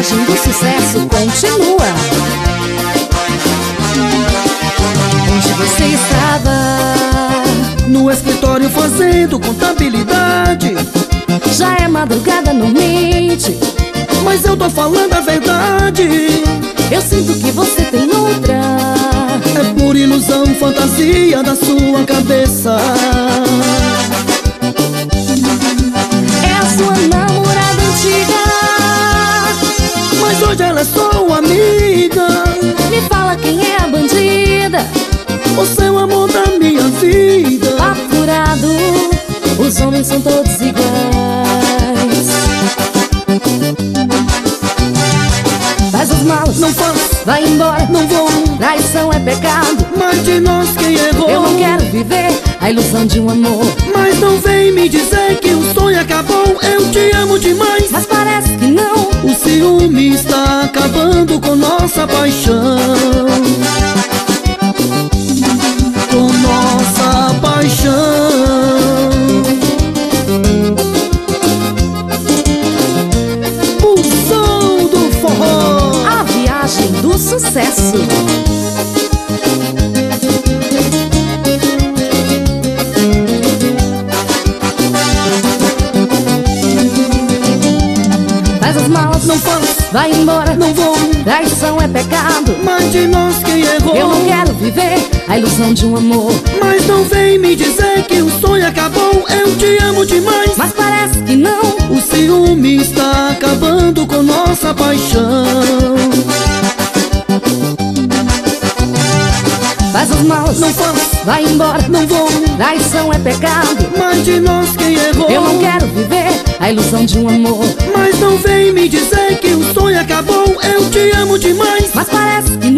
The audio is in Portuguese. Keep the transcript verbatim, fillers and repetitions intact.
viagem do sucesso continua. Onde você estava? No escritório fazendo contabilidade. Já é madrugada, não mente, mas eu tô falando a verdade. Eu sinto que você tem outra. É por ilusão, fantasia da sua cabeça. É a sua namorada antiga, mas hoje ela é sua amiga. Me fala quem é a bandida. Você é o amor da minha vida. Papo furado, os homens são todos iguais. Faz as malas, não faço, vai embora, não vou. Traição é pecado, mas de nós quem errou? Eu não quero viver a ilusão de um amor. Mas não vem me dizer que o sonho acabou. Eu te amo demais, mas parece que não. O ciúme está acabando com nossa paixão. Com nossa paixão. O som do forró, a viagem do sucesso. Faz as malas, não faço, vai embora, não vou. Traição é pecado, mas de nós quem errou? Eu não quero viver a ilusão de um amor. Mas não vem me dizer que o sonho acabou. Eu te amo demais, mas parece que não. O ciúme está acabando com nossa paixão. Faz as malas, não faço, vai embora, não vou. Traição é pecado, mas de nós quem errou? Eu não quero viver a ilusão de um amor. Mas não vem me dizer que o sonho acabou. Eu te amo demais, mas parece que